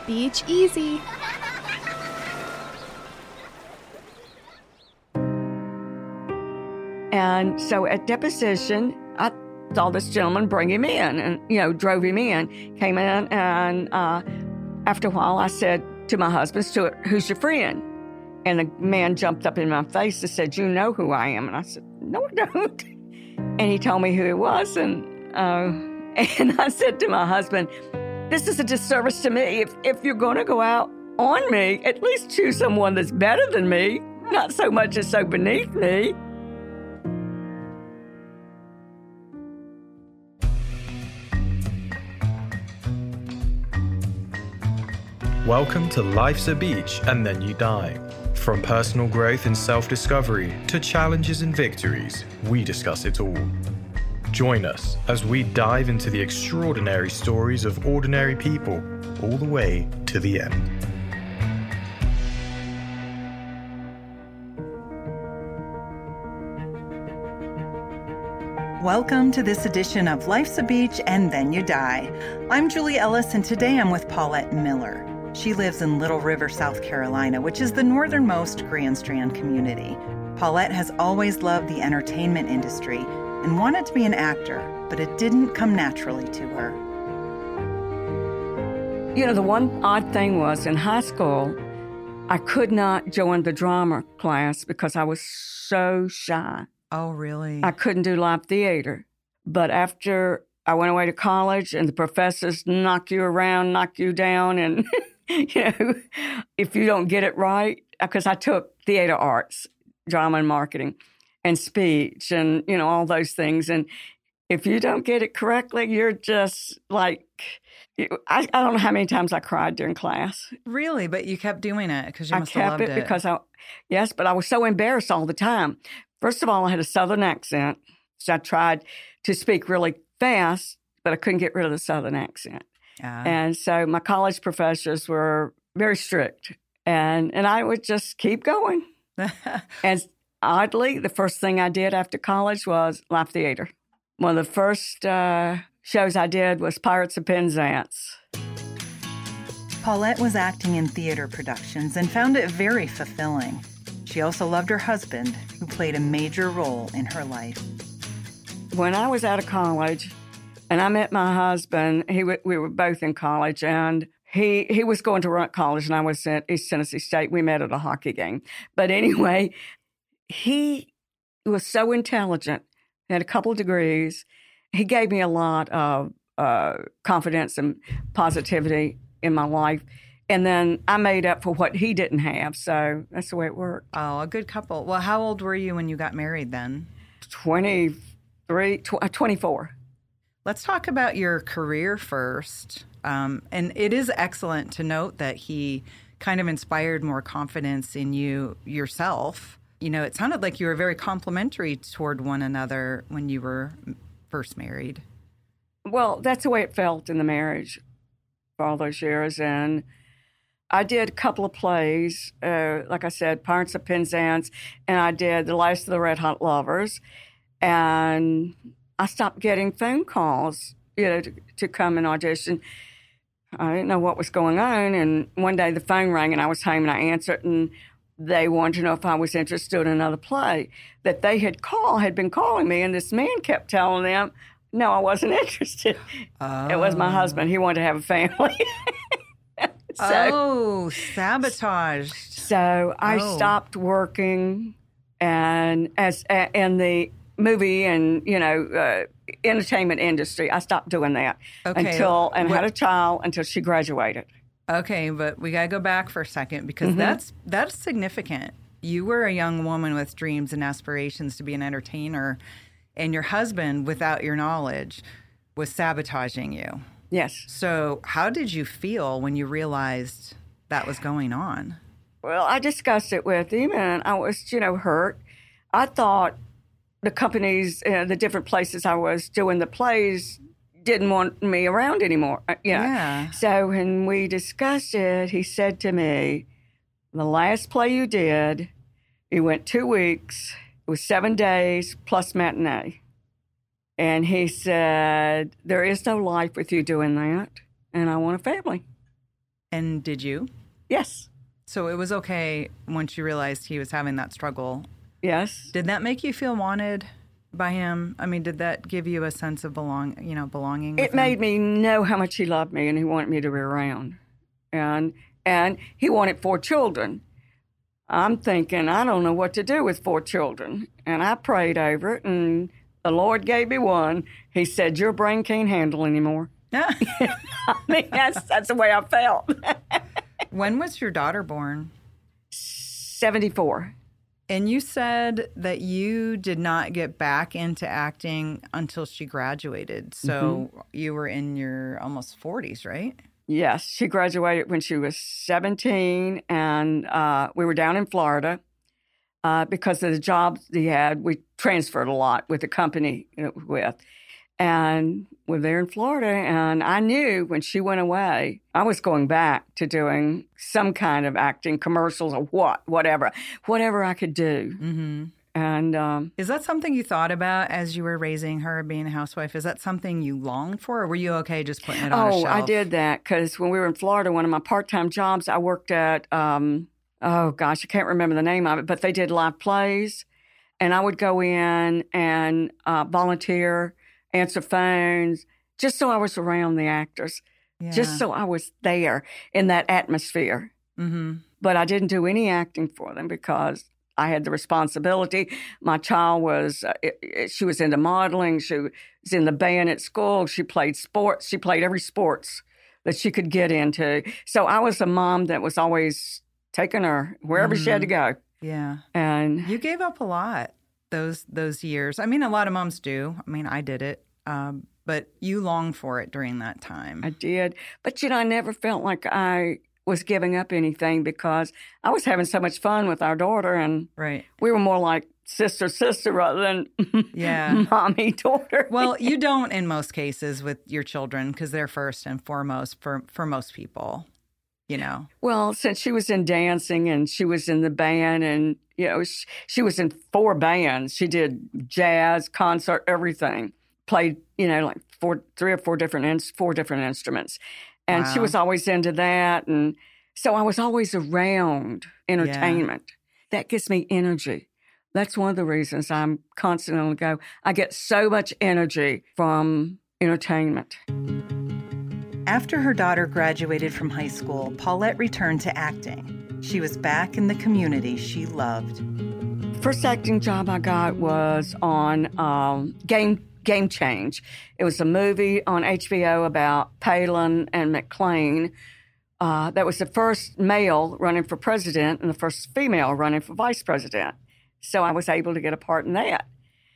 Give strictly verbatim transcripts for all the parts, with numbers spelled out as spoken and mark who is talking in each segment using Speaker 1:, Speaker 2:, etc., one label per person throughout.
Speaker 1: Beach easy.
Speaker 2: And so at deposition, I saw this gentleman bring him in and, you know, drove him in, came in, and uh, after a while I said to my husband, Stuart, who's your friend? And the man jumped up in my face and said, you know who I am? And I said, no, I don't. And he told me who he was, and uh, and I said to my husband, this is a disservice to me. If, if you're going to go out on me, at least choose someone that's better than me, not so much as so beneath me.
Speaker 3: Welcome to Life's a Beach and Then You Die. From personal growth and self-discovery to challenges and victories, we discuss it all. Join us as we dive into the extraordinary stories of ordinary people all the way to the end.
Speaker 4: Welcome to this edition of Life's a Beach and Then You Die. I'm Julie Ellis, and today I'm with Paulette Miller. She lives in Little River, South Carolina, which is the northernmost Grand Strand community. Paulette has always loved the entertainment industry and wanted to be an actor, but it didn't come naturally to her.
Speaker 2: You know, the one odd thing was in high school, I could not join the drama class because I was so shy.
Speaker 4: Oh, really?
Speaker 2: I couldn't do live theater. But after I went away to college and the professors knock you around, knock you down, and, you know, if you don't get it right, because I took theater arts, drama and marketing, and speech, and, you know, all those things. And if you don't get it correctly, you're just like, I, I don't know how many times I cried during class.
Speaker 4: Really? But you kept doing it because you must
Speaker 2: have
Speaker 4: loved
Speaker 2: it. I kept it because I, yes, but I was so embarrassed all the time. First of all, I had a Southern accent, so I tried to speak really fast, but I couldn't get rid of the Southern accent. Uh, and so my college professors were very strict, and, and I would just keep going. And oddly, the first thing I did after college was live theater. One of the first uh, shows I did was Pirates of Penzance.
Speaker 4: Paulette was acting in theater productions and found it very fulfilling. She also loved her husband, who played a major role in her life.
Speaker 2: When I was out of college and I met my husband, he w- we were both in college, and he he was going to Runt College and I was at East Tennessee State. We met at a hockey game. But anyway, he was so intelligent, had a couple of degrees. He gave me a lot of uh, confidence and positivity in my life. And then I made up for what he didn't have. So that's the way it worked.
Speaker 4: Oh, a good couple. Well, how old were you when you got married then?
Speaker 2: twenty-three, tw- twenty-four.
Speaker 4: Let's talk about your career first. Um, and it is excellent to note that he kind of inspired more confidence in you yourself. You know, it sounded like you were very complimentary toward one another when you were first married.
Speaker 2: Well, that's the way it felt in the marriage for all those years. And I did a couple of plays, uh, like I said, Pirates of Penzance, and I did The Last of the Red Hot Lovers. And I stopped getting phone calls, you know, to, to come and audition. I didn't know what was going on. And one day the phone rang and I was home and I answered, and they wanted to know if I was interested in another play that they had called, had been calling me. And this man kept telling them, no, I wasn't interested. Oh. It was my husband. He wanted to have a family.
Speaker 4: So, oh, sabotaged.
Speaker 2: So I oh. stopped working and as uh, in the movie and, you know, uh, entertainment industry. I stopped doing that okay. until and what? had a child until she graduated.
Speaker 4: Okay, but we got to go back for a second because mm-hmm. that's that's significant. You were a young woman with dreams and aspirations to be an entertainer, and your husband, without your knowledge, was sabotaging you.
Speaker 2: Yes.
Speaker 4: So how did you feel when you realized that was going on?
Speaker 2: Well, I discussed it with him, and I was, you know, hurt. I thought the companies, uh, the different places I was doing the plays didn't want me around anymore. You know?
Speaker 4: Yeah.
Speaker 2: So when we discussed it, he said to me, the last play you did, you went two weeks, it was seven days plus matinee. And he said, there is no life with you doing that, and I want a family.
Speaker 4: And did you?
Speaker 2: Yes.
Speaker 4: So it was okay once you realized he was having that struggle.
Speaker 2: Yes.
Speaker 4: Did that make you feel wanted by him? I mean, did that give you a sense of belong, you know, belonging?
Speaker 2: It made me know how much he loved me and he wanted me to be around. And and he wanted four children. I'm thinking, I don't know what to do with four children. And I prayed over it, and the Lord gave me one. He said, your brain can't handle anymore. I mean, that's, that's the way I felt.
Speaker 4: When was your daughter born?
Speaker 2: seventy-four.
Speaker 4: And you said that you did not get back into acting until she graduated. So mm-hmm. you were in your almost forties, right?
Speaker 2: Yes. She graduated when she was seventeen, and uh, we were down in Florida. Uh, because of the jobs he had, we transferred a lot with the company you know, with. And we're there in Florida, and I knew when she went away, I was going back to doing some kind of acting, commercials or what, whatever, whatever I could do.
Speaker 4: Mm-hmm.
Speaker 2: And um,
Speaker 4: is that something you thought about as you were raising her, being a housewife? Is that something you longed for, or were you okay just putting it on
Speaker 2: oh,
Speaker 4: a shelf?
Speaker 2: I did that because when we were in Florida, one of my part-time jobs, I worked at, um, oh gosh, I can't remember the name of it, but they did live plays, and I would go in and uh, volunteer, answer phones, just so I was around the actors,
Speaker 4: yeah.
Speaker 2: just so I was there in that atmosphere.
Speaker 4: Mm-hmm.
Speaker 2: But I didn't do any acting for them because I had the responsibility. My child was, uh, it, it, she was into modeling. She was in the band at school. She played sports. She played every sports that she could get into. So I was a mom that was always taking her wherever mm-hmm. she had to go.
Speaker 4: Yeah.
Speaker 2: And
Speaker 4: you gave up a lot those those years. I mean, a lot of moms do. I mean, I did it. Um, but you longed for it during that time.
Speaker 2: I did. But, you know, I never felt like I was giving up anything because I was having so much fun with our daughter. And
Speaker 4: right.
Speaker 2: we were more like sister, sister rather than
Speaker 4: yeah.
Speaker 2: mommy, daughter.
Speaker 4: Well, you don't in most cases with your children because they're first and foremost for, for most people, you know.
Speaker 2: Well, since she was in dancing and she was in the band and, you know, she, she was in four bands. She did jazz, concert, everything. Played, you know, like four, three or four different, four different instruments. And
Speaker 4: wow.
Speaker 2: she was always into that. And so I was always around entertainment. Yeah. That gives me energy. That's one of the reasons I'm constantly on the go. I get so much energy from entertainment.
Speaker 4: After her daughter graduated from high school, Paulette returned to acting. She was back in the community she loved.
Speaker 2: First acting job I got was on um, Game Game Change. It was a movie on H B O about Palin and McLean. Uh, that was the first male running for president and the first female running for vice president. So I was able to get a part in that.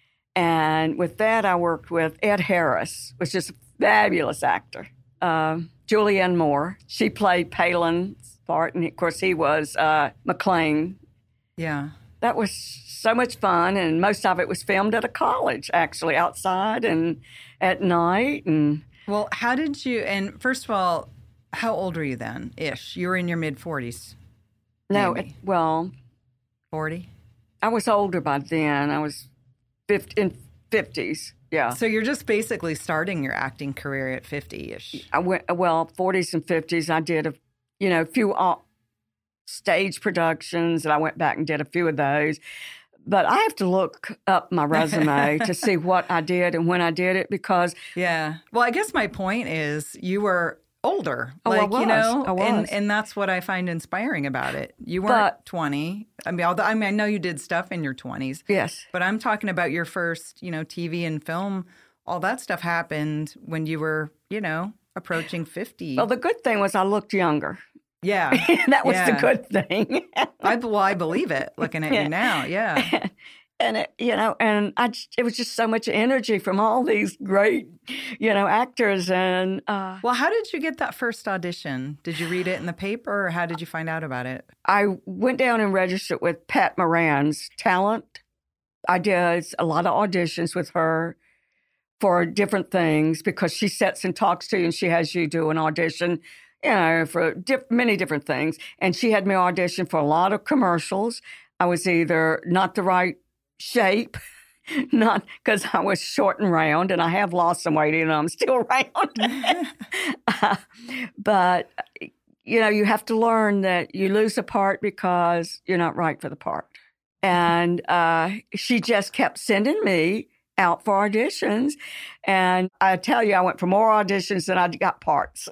Speaker 2: And with that, I worked with Ed Harris, which is a fabulous actor. Uh, Julianne Moore, she played Palin's part, and of course he was uh, McLean.
Speaker 4: Yeah.
Speaker 2: That was so much fun, and most of it was filmed at a college, actually, outside and at night. And
Speaker 4: well, how did you, and first of all, how old were you then, ish? You were in your mid-forties.
Speaker 2: No, it, well.
Speaker 4: forty?
Speaker 2: I was older by then. I was fifty, in fifties, yeah.
Speaker 4: So you're just basically starting your acting career at fifty-ish.
Speaker 2: I went, well, forties and fifties, I did a, you know, a few uh, stage productions, and I went back and did a few of those. But I have to look up my resume to see what I did and when I did it because...
Speaker 4: Yeah. Well, I guess my point is you were older.
Speaker 2: Oh,
Speaker 4: like,
Speaker 2: I was.
Speaker 4: You know,
Speaker 2: I was.
Speaker 4: And, and that's what I find inspiring about it. You weren't
Speaker 2: but,
Speaker 4: twenty. I mean, although I mean, I know you did stuff in your twenties.
Speaker 2: Yes.
Speaker 4: But I'm talking about your first, you know, T V and film. All that stuff happened when you were, you know, approaching fifty.
Speaker 2: Well, the good thing was I looked younger.
Speaker 4: Yeah.
Speaker 2: That was
Speaker 4: yeah.
Speaker 2: the good thing.
Speaker 4: I, well, I believe it looking at
Speaker 2: yeah.
Speaker 4: you now. Yeah.
Speaker 2: And, it, you know, and I, it was just so much energy from all these great, you know, actors. And uh,
Speaker 4: well, how did you get that first audition? Did you read it in the paper or how did you find out about it?
Speaker 2: I went down and registered with Pat Moran's Talent. I did a lot of auditions with her for different things because she sits and talks to you and she has you do an audition, you know, for diff- many different things. And she had me audition for a lot of commercials. I was either not the right shape, not because I was short and round, and I have lost some weight, and I'm still round. uh, but you know, you have to learn that you lose a part because you're not right for the part. And uh, she just kept sending me out for auditions. And I tell you, I went for more auditions than I got parts.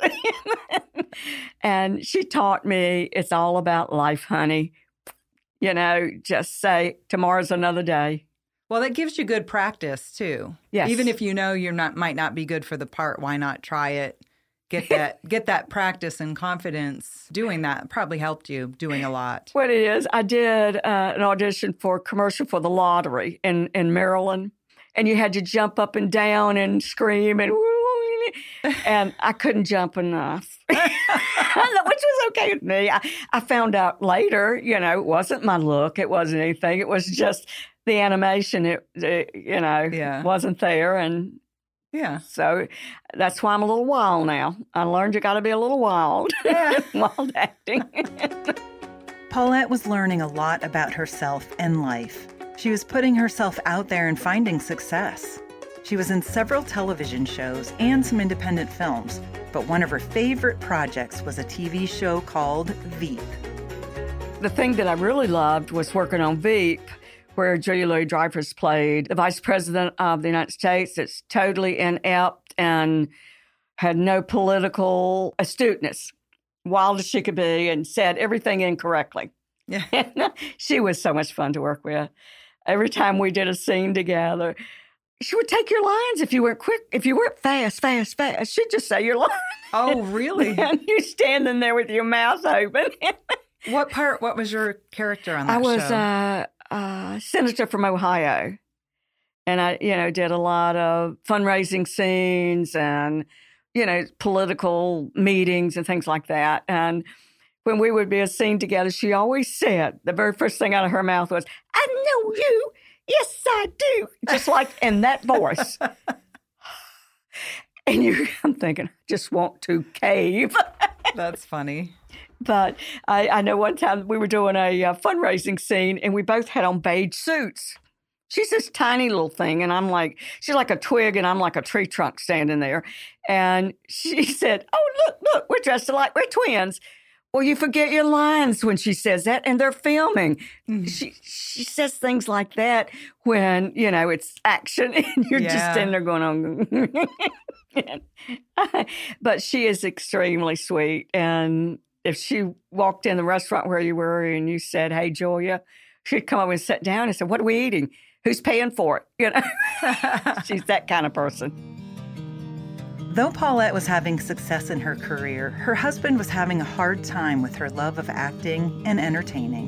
Speaker 2: And she taught me it's all about life, honey. You know, just say tomorrow's another day.
Speaker 4: Well, that gives you good practice, too.
Speaker 2: Yes.
Speaker 4: Even if you know you not might not be good for the part, why not try it? Get that get that practice and confidence doing that. Probably helped you doing a lot.
Speaker 2: What it is, I did uh, an audition for a commercial for the lottery in, in Maryland. And you had to jump up and down and scream and and I couldn't jump enough, which was okay with me. I, I found out later, you know, it wasn't my look. It wasn't anything. It was just the animation. It, it you know,
Speaker 4: yeah. wasn't
Speaker 2: there. And
Speaker 4: yeah,
Speaker 2: so that's why I'm a little wild now. I learned you got to be a little wild,
Speaker 4: yeah.
Speaker 2: wild acting.
Speaker 4: Paulette was learning a lot about herself and life. She was putting herself out there and finding success. She was in several television shows and some independent films, but one of her favorite projects was a T V show called Veep.
Speaker 2: The thing that I really loved was working on Veep, where Julia Louis-Dreyfus played the Vice President of the United States. It's totally inept and had no political astuteness, wild as she could be, and said everything incorrectly.
Speaker 4: Yeah.
Speaker 2: She was so much fun to work with. Every time we did a scene together, she would take your lines if you weren't quick, if you weren't fast, fast, fast. She'd just say your line.
Speaker 4: Oh, really?
Speaker 2: And you're standing there with your mouth open.
Speaker 4: What part, what was your character on that
Speaker 2: I was
Speaker 4: show?
Speaker 2: a uh, uh, senator from Ohio. And I, you know, did a lot of fundraising scenes and, you know, political meetings and things like that. And when we would be a scene together, she always said, the very first thing out of her mouth was, I know you. Yes, I do. Just like in that voice. And you, I'm thinking, just want to cave.
Speaker 4: That's funny.
Speaker 2: But I, I know one time we were doing a uh, fundraising scene and we both had on beige suits. She's this tiny little thing, and I'm like, she's like a twig, and I'm like a tree trunk standing there. And she said, oh, look, look, we're dressed alike. We're twins. Well, you forget your lines when she says that, and they're filming. Mm-hmm. She she says things like that when, you know, it's action, and you're
Speaker 4: yeah.
Speaker 2: just standing there going on. But she is extremely sweet. And if she walked in the restaurant where you were and you said, hey, Julia, she'd come over and sit down and say, what are we eating? Who's paying for it? You know, she's that kind of person.
Speaker 4: Though Paulette was having success in her career, her husband was having a hard time with her love of acting and entertaining.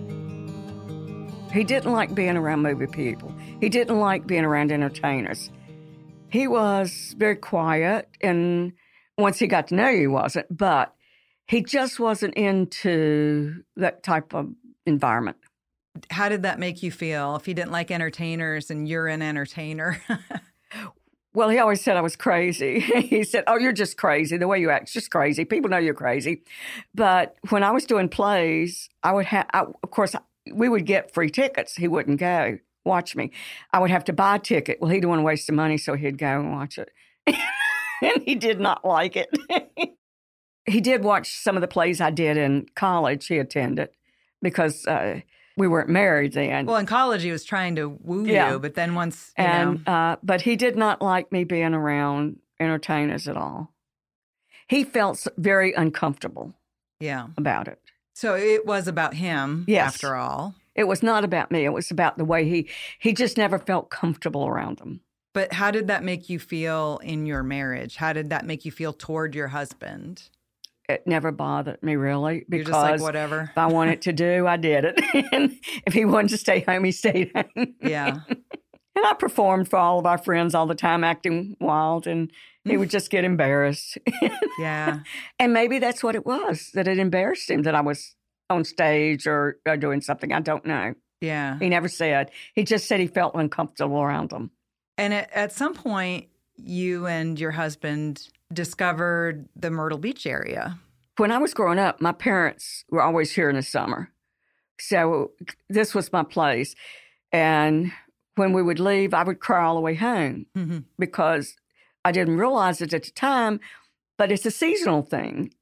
Speaker 2: He didn't like being around movie people. He didn't like being around entertainers. He was very quiet, and once he got to know you, he wasn't, but he just wasn't into that type of environment.
Speaker 4: How did that make you feel if he didn't like entertainers and you're an entertainer?
Speaker 2: Well, he always said I was crazy. He said, oh, you're just crazy. The way you act is just crazy. People know you're crazy. But when I was doing plays, I would have, of course, we would get free tickets. He wouldn't go watch me. I would have to buy a ticket. Well, he didn't want to waste the money, so he'd go and watch it. And he did not like it. He did watch some of the plays I did in college. He attended because uh, we weren't married then.
Speaker 4: Well, in college, he was trying to woo
Speaker 2: yeah.
Speaker 4: you, but then once, you
Speaker 2: and
Speaker 4: know.
Speaker 2: Uh, but he did not like me being around entertainers at all. He felt very uncomfortable
Speaker 4: yeah.
Speaker 2: about it.
Speaker 4: So it was about him,
Speaker 2: yes.
Speaker 4: after all.
Speaker 2: It was not about me. It was about the way he, he just never felt comfortable around them.
Speaker 4: But how did that make you feel in your marriage? How did that make you feel toward your husband?
Speaker 2: It never bothered me, really, because
Speaker 4: You're just like, whatever.
Speaker 2: If I wanted to do, I did it. And if he wanted to stay home, he stayed home.
Speaker 4: Yeah.
Speaker 2: And I performed for all of our friends all the time, acting wild, and he would just get embarrassed.
Speaker 4: Yeah.
Speaker 2: And maybe that's what it was, that it embarrassed him that I was on stage or, or doing something. I don't know.
Speaker 4: Yeah.
Speaker 2: He never said. He just said he felt uncomfortable around them.
Speaker 4: And at, at some point, you and your husband discovered the Myrtle Beach area.
Speaker 2: When I was growing up, my parents were always here in the summer. So this was my place. And when we would leave, I would cry all the way home mm-hmm. because I didn't realize it at the time, but it's a seasonal thing.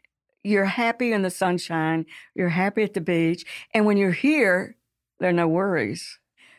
Speaker 2: you're happy in the sunshine, you're happy at the beach, and when you're here, there are no worries.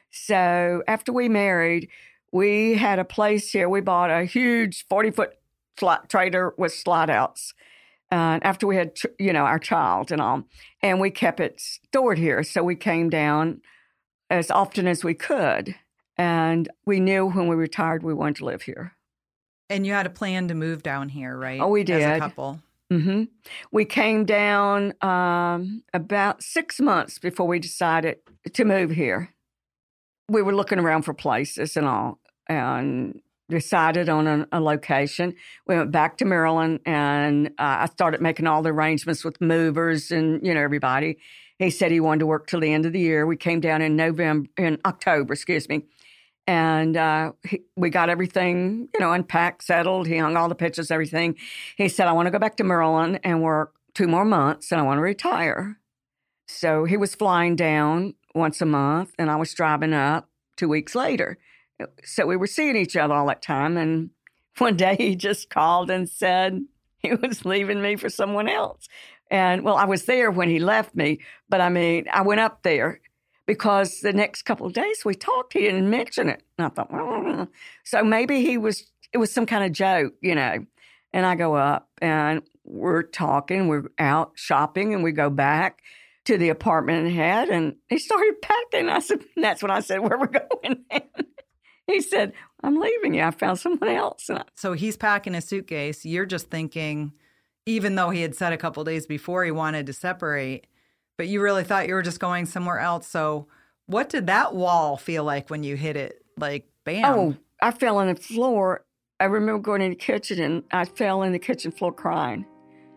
Speaker 2: So after we married, we had a place here. We bought a huge forty-foot flat trailer with slide outs. Uh, after we had, you know, our child and all, and we kept it stored here. So we came down as often as we could. And we knew when we retired, we wanted to live here.
Speaker 4: And you had a plan to move down here, right?
Speaker 2: Oh, we did.
Speaker 4: As a couple.
Speaker 2: Mm-hmm. We came down um, about six months before we decided to move here. We were looking around for places and all, and decided on a, a location. We went back to Maryland, and uh, I started making all the arrangements with movers and, you know, everybody. He said he wanted to work till the end of the year. We came down in November, in October, excuse me. And uh, he, we got everything, you know, unpacked, settled. He hung all the pictures, everything. He said, I want to go back to Maryland and work two more months, and I want to retire. So he was flying down once a month, and I was driving up two weeks later. So we were seeing each other all that time. And one day he just called and said he was leaving me for someone else. And, well, I was there when he left me. But, I mean, I went up there because the next couple of days we talked. He didn't mention it. And I thought, well, so maybe he was, it was some kind of joke, you know. And I go up and we're talking. We're out shopping, and we go back to the apartment he had. And he started packing. I said, and that's when I said, where we're going. He said, I'm leaving you. I found someone else. And I,
Speaker 4: so he's packing a suitcase. You're just thinking, even though he had said a couple of days before he wanted to separate, but you really thought you were just going somewhere else. So what did that wall feel like when you hit it? Like, bam.
Speaker 2: Oh, I fell on the floor. I remember going in the kitchen, and I fell in the kitchen floor crying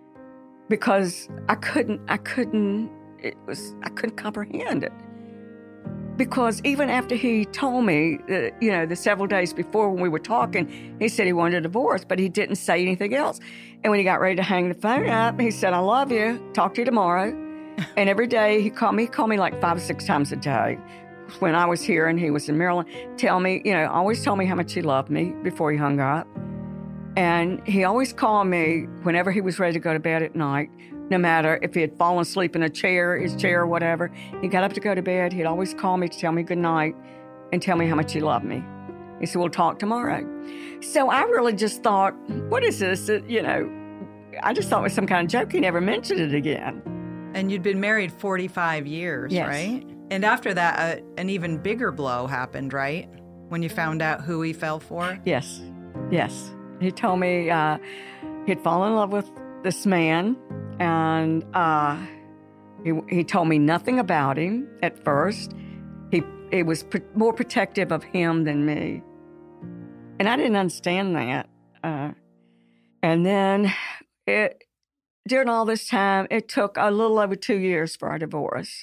Speaker 2: because I couldn't, I couldn't, it was, I couldn't comprehend it. Because even after he told me, that, you know, the several days before when we were talking, he said he wanted a divorce, but he didn't say anything else. And when he got ready to hang the phone up, he said, I love you. Talk to you tomorrow. And every day he called me, he called me like five or six times a day when I was here and he was in Maryland. Tell me, you know, always told me how much he loved me before he hung up. And he always called me whenever he was ready to go to bed at night. No matter if he had fallen asleep in a chair, his chair or whatever, he got up to go to bed. He'd always call me to tell me good night and tell me how much he loved me. He said, we'll talk tomorrow. So I really just thought, what is this? It, you know, I just thought it was some kind of joke. He never mentioned it again.
Speaker 4: And you'd been married forty-five years,
Speaker 2: yes. Right?
Speaker 4: And after that, uh, an even bigger blow happened, right? When you found out who he fell for?
Speaker 2: Yes, yes. He told me uh, he'd fallen in love with this man. And uh, he, he told me nothing about him at first. He, he was pr- more protective of him than me. And I didn't understand that. Uh, and then it, during all this time, it took a little over two years for our divorce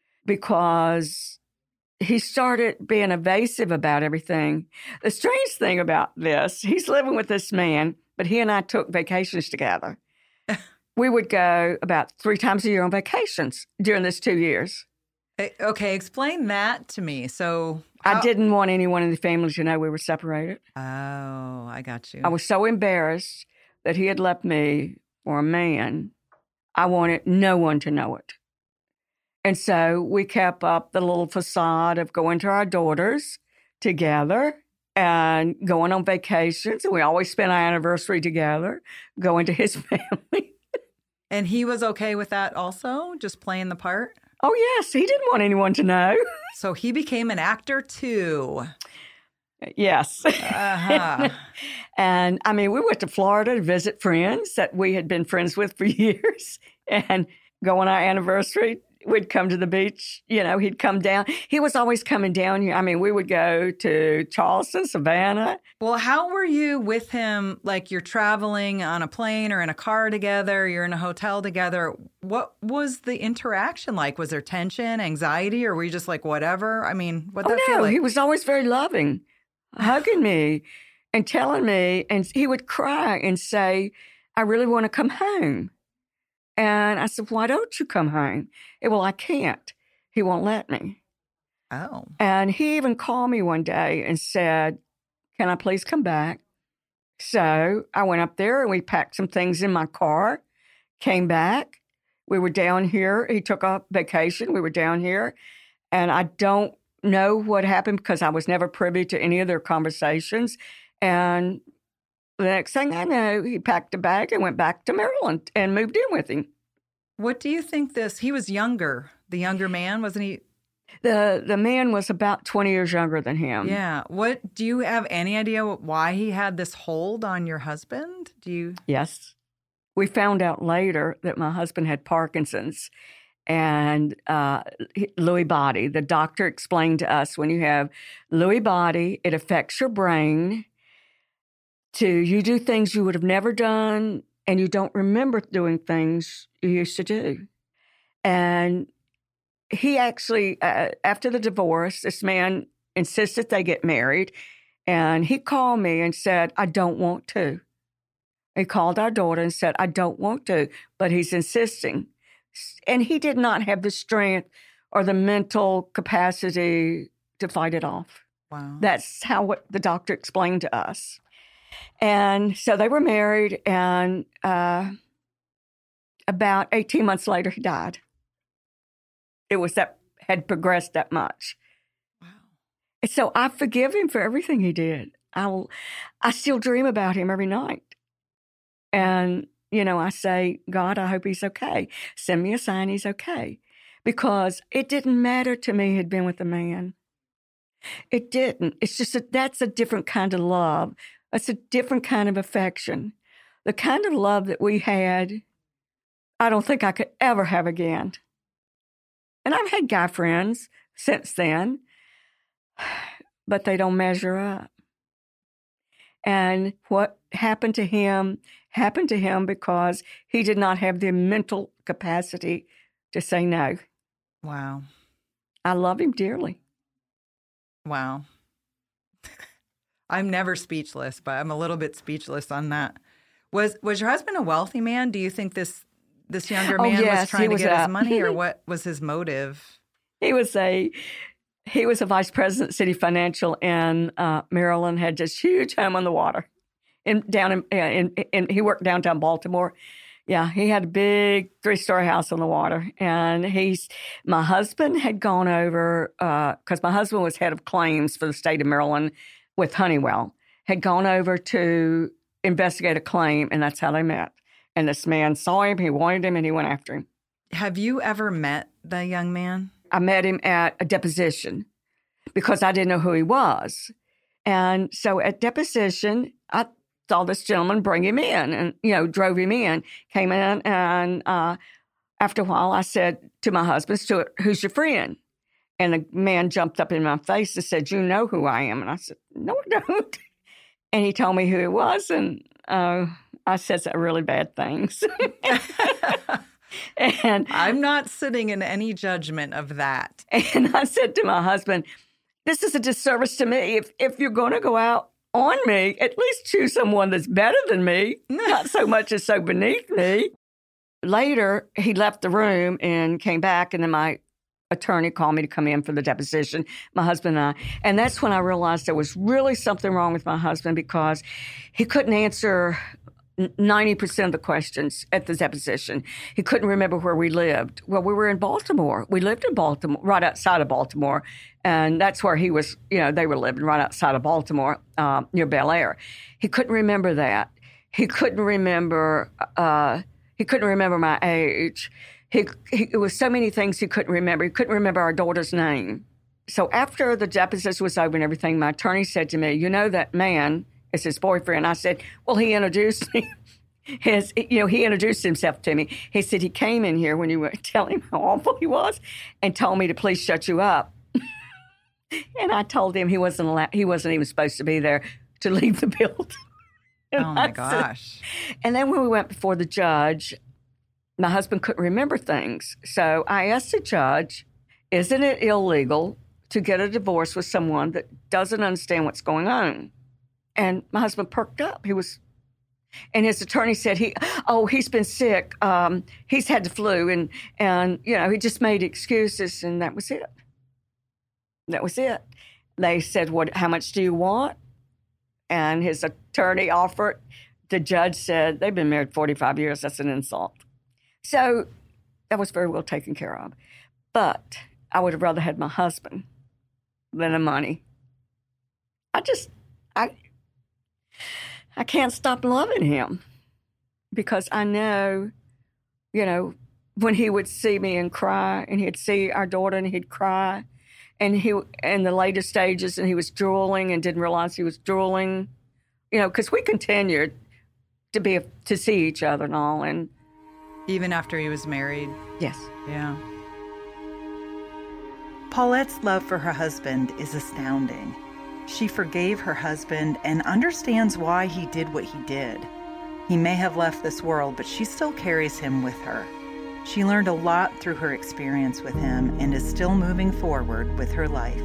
Speaker 2: because he started being evasive about everything. The strange thing about this, he's living with this man, but he and I took vacations together. We would go about three times a year on vacations during this two years.
Speaker 4: Okay, explain that to me. So how...
Speaker 2: I didn't want anyone in the family to know we were separated.
Speaker 4: Oh, I got you.
Speaker 2: I was so embarrassed that he had left me for a man. I wanted no one to know it. And so we kept up the little facade of going to our daughters together and going on vacations. And we always spent our anniversary together, going to his family.
Speaker 4: And he was okay with that also, just playing the part?
Speaker 2: Oh, yes. He didn't want anyone to know.
Speaker 4: So he became an actor, too.
Speaker 2: Yes.
Speaker 4: Uh-huh.
Speaker 2: And, I mean, we went to Florida to visit friends that we had been friends with for years and go on our anniversary. We'd come to the beach, you know, he'd come down. He was always coming down here. I mean, we would go to Charleston, Savannah.
Speaker 4: Well, how were you with him? Like you're traveling on a plane or in a car together, you're in a hotel together. What was the interaction like? Was there tension, anxiety, or were you just like, whatever? I mean, what did
Speaker 2: oh,
Speaker 4: that
Speaker 2: no,
Speaker 4: feel like?
Speaker 2: He was always very loving, hugging me and telling me. And he would cry and say, I really want to come home. And I said, why don't you come home? He, well, I can't. He won't let me.
Speaker 4: Oh.
Speaker 2: And he even called me one day and said, can I please come back? So I went up there and we packed some things in my car, came back. We were down here. He took a vacation. We were down here. And I don't know what happened because I was never privy to any of their conversations. And the next thing I know, he packed a bag and went back to Maryland and moved in with him.
Speaker 4: What do you think this? He was younger, the younger man, wasn't he?
Speaker 2: The the man was about twenty years younger than him.
Speaker 4: Yeah. What, do you have any idea why he had this hold on your husband? Do you?
Speaker 2: Yes. We found out later that my husband had Parkinson's and uh, Lewy body. The doctor explained to us when you have Lewy body, it affects your brain. To you do things you would have never done, and you don't remember doing things you used to do. And he actually, uh, after the divorce, this man insisted they get married, and he called me and said, I don't want to. He called our daughter and said, I don't want to, but he's insisting. And he did not have the strength or the mental capacity to fight it off.
Speaker 4: Wow.
Speaker 2: That's how what the doctor explained to us. And so they were married, and uh, about eighteen months later, he died. It was that, had progressed that much.
Speaker 4: Wow.
Speaker 2: And so I forgive him for everything he did. I will, I still dream about him every night. And, you know, I say, God, I hope he's okay. Send me a sign he's okay. Because it didn't matter to me he'd been with a man. It didn't. It's just that that's a different kind of love. That's a different kind of affection. The kind of love that we had, I don't think I could ever have again. And I've had guy friends since then, but they don't measure up. And what happened to him happened to him because he did not have the mental capacity to say no.
Speaker 4: Wow.
Speaker 2: I love him dearly.
Speaker 4: Wow. I'm never speechless, but I'm a little bit speechless on that. Was was your husband a wealthy man? Do you think this this younger man
Speaker 2: oh, yes,
Speaker 4: was trying to
Speaker 2: was
Speaker 4: get
Speaker 2: a,
Speaker 4: his money, or what was his motive?
Speaker 2: He was a he was a vice president of City Financial in uh, Maryland. Had this huge home on the water, in down in, in, in he worked downtown Baltimore. Yeah, he had a big three-story house on the water, and he's my husband had gone over because uh, my husband was head of claims for the state of Maryland with Honeywell, had gone over to investigate a claim, and that's how they met. And this man saw him, he wanted him, and he went after him.
Speaker 4: Have you ever met the young man?
Speaker 2: I met him at a deposition because I didn't know who he was. And so at deposition, I saw this gentleman bring him in and, you know, drove him in, came in, and uh, after a while I said to my husband, Stuart, who's your friend? And the man jumped up in my face and said, you know who I am? And I said, no, I don't. And he told me who he was, and uh, I said some really bad things. And
Speaker 4: I'm not sitting in any judgment of that.
Speaker 2: And I said to my husband, this is a disservice to me. If if you're going to go out on me, at least choose someone that's better than me, not so much as so beneath me. Later, he left the room and came back, and then my attorney called me to come in for the deposition, my husband and I. And that's when I realized there was really something wrong with my husband because he couldn't answer ninety percent of the questions at the deposition. He couldn't remember where we lived. Well, we were in Baltimore. We lived in Baltimore, right outside of Baltimore. And that's where he was, you know, they were living right outside of Baltimore, uh, near Bel Air. He couldn't remember that. He couldn't remember, uh, he couldn't remember my age. He, he, it was so many things he couldn't remember. He couldn't remember our daughter's name. So after the deposition was over and everything, my attorney said to me, you know that man is his boyfriend. I said, well, he introduced me. His, you know, he introduced himself to me. He said he came in here when you were telling him how awful he was and told me to please shut you up. And I told him he wasn't allowed, he wasn't even supposed to be there to leave the building.
Speaker 4: Oh, my gosh.
Speaker 2: Said, and then when we went before the judge, my husband couldn't remember things. So I asked the judge, isn't it illegal to get a divorce with someone that doesn't understand what's going on? And my husband perked up. He was, and his attorney said, "He, oh, he's been sick. Um, he's had the flu, and and you know, he just made excuses, and that was it. That was it." They said, "What? How much do you want?" And his attorney offered. The judge said, "They've been married forty-five years. That's an insult." So that was very well taken care of. But I would have rather had my husband than the money. I just, I, I can't stop loving him because I know, you know, when he would see me and cry, and he'd see our daughter and he'd cry, and he in the later stages, and he was drooling and didn't realize he was drooling, you know, because we continued to be to see each other and all, and
Speaker 4: even after he was married.
Speaker 2: Yes.
Speaker 4: Yeah. Paulette's love for her husband is astounding. She forgave her husband and understands why he did what he did. He may have left this world, but she still carries him with her. She learned a lot through her experience with him and is still moving forward with her life.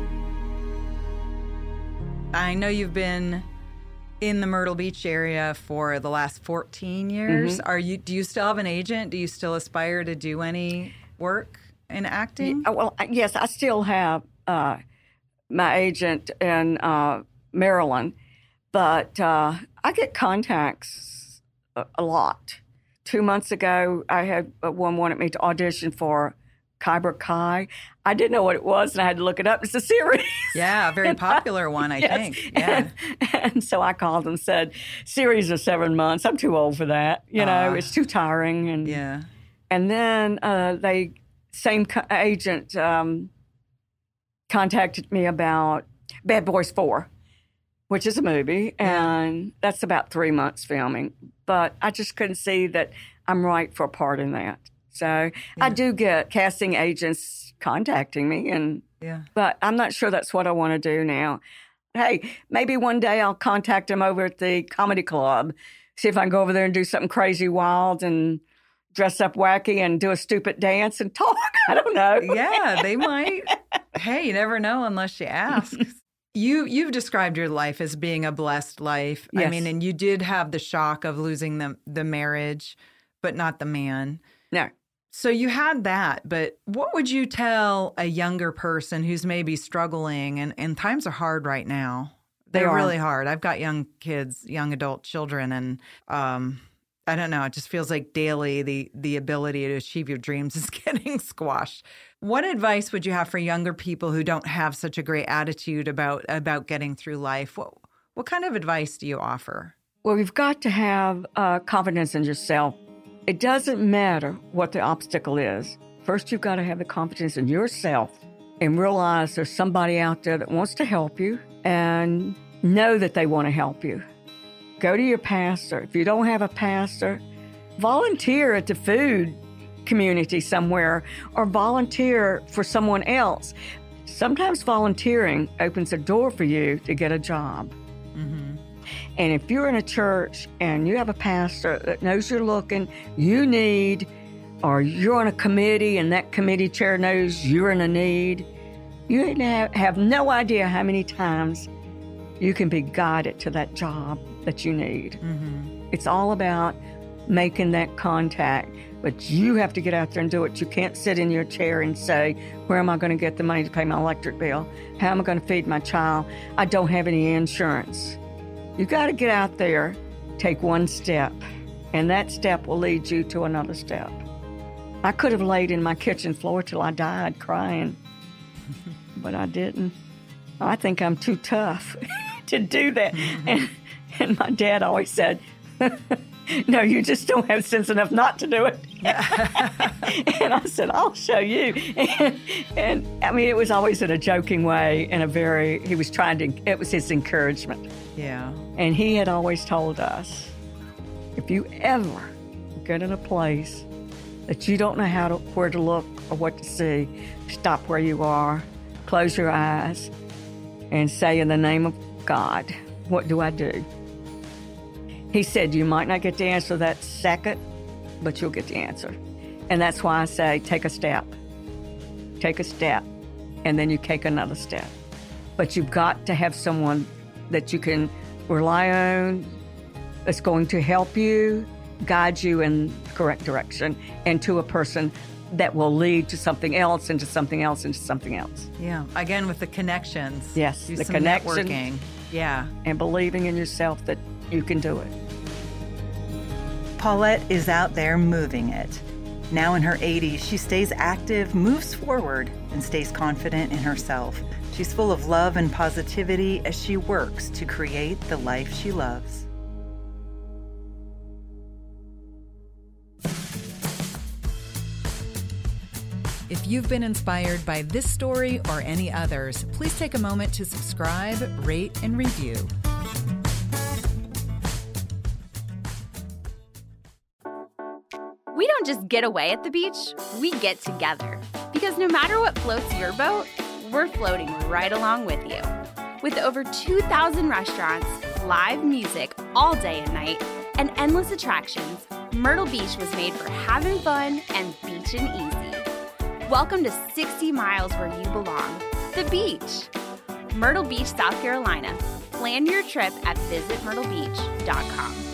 Speaker 4: I know you've been in the Myrtle Beach area for the last fourteen years. Mm-hmm. Are you? Do you still have an agent? Do you still aspire to do any work in acting?
Speaker 2: Yeah, well, yes, I still have uh, my agent in uh, Maryland, but uh, I get contacts a, a lot. Two months ago, I had one wanted me to audition for Cobra Kai. I didn't know what it was, and I had to look it up. It's a series.
Speaker 4: Yeah, a very popular I, one, I yes. think. Yeah.
Speaker 2: And, and so I called and said, series of seven months. I'm too old for that. You know, uh, it's too tiring. And
Speaker 4: yeah.
Speaker 2: And then uh, they, same co- agent um, contacted me about Bad Boys four, which is a movie, and that's about three months filming. But I just couldn't see that I'm right for a part in that. So yeah. I do get casting agents contacting me, and
Speaker 4: yeah.
Speaker 2: but I'm not sure that's what I want to do now. Hey, maybe one day I'll contact them over at the comedy club, see if I can go over there and do something crazy wild and dress up wacky and do a stupid dance and talk. I don't know.
Speaker 4: Yeah, they might. Hey, you never know unless you ask. You, you've described your life as being a blessed life.
Speaker 2: Yes.
Speaker 4: I mean, and you did have the shock of losing the, the marriage, but not the man.
Speaker 2: No.
Speaker 4: So you had that, but what would you tell a younger person who's maybe struggling, and, and times are hard right now. They're
Speaker 2: they
Speaker 4: really hard. I've got young kids, young adult children, and um, I don't know, it just feels like daily the, the ability to achieve your dreams is getting squashed. What advice would you have for younger people who don't have such a great attitude about, about getting through life? What, what kind of advice do you offer?
Speaker 2: Well, you've got to have uh, confidence in yourself. It doesn't matter what the obstacle is. First, you've got to have the confidence in yourself and realize there's somebody out there that wants to help you, and know that they want to help you. Go to your pastor. If you don't have a pastor, volunteer at the food community somewhere, or volunteer for someone else. Sometimes volunteering opens a door for you to get a job.
Speaker 4: Mm-hmm.
Speaker 2: And if you're in a church and you have a pastor that knows you're looking, you need, or you're on a committee and that committee chair knows you're in a need, you have no idea how many times you can be guided to that job that you need.
Speaker 4: Mm-hmm.
Speaker 2: It's all about making that contact, but you have to get out there and do it. You can't sit in your chair and say, where am I going to get the money to pay my electric bill? How am I going to feed my child? I don't have any insurance. You got to get out there, take one step, and that step will lead you to another step. I could have laid in my kitchen floor till I died crying, but I didn't. I think I'm too tough to do that. Mm-hmm. And, and my dad always said, no, you just don't have sense enough not to do it. And I said, I'll show you. And, and I mean, it was always in a joking way, in a very, he was trying to, it was his encouragement.
Speaker 4: Yeah.
Speaker 2: And he had always told us, if you ever get in a place that you don't know how to, where to look or what to see, stop where you are, close your eyes, and say, in the name of God, what do I do? He said, you might not get the answer that second, but you'll get the answer. And that's why I say, take a step. Take a step, and then you take another step. But you've got to have someone that you can rely on, that's going to help you, guide you in the correct direction, and to a person that will lead to something else, and to something else, and to something else.
Speaker 4: Yeah. Again, with the connections.
Speaker 2: Yes,
Speaker 4: do
Speaker 2: the
Speaker 4: some
Speaker 2: connection.
Speaker 4: Networking. Yeah.
Speaker 2: And believing in yourself that you can do it.
Speaker 4: Paulette is out there moving it. Now in her eighties, she stays active, moves forward, and stays confident in herself. She's full of love and positivity as she works to create the life she loves. If you've been inspired by this story or any others, please take a moment to subscribe, rate, and review.
Speaker 1: We don't just get away at the beach, we get together. Because no matter what floats your boat, we're floating right along with you. With over two thousand restaurants, live music all day and night, and endless attractions, Myrtle Beach was made for having fun and beaching easy. Welcome to sixty miles where you belong, the beach. Myrtle Beach, South Carolina. Plan your trip at visit myrtle beach dot com.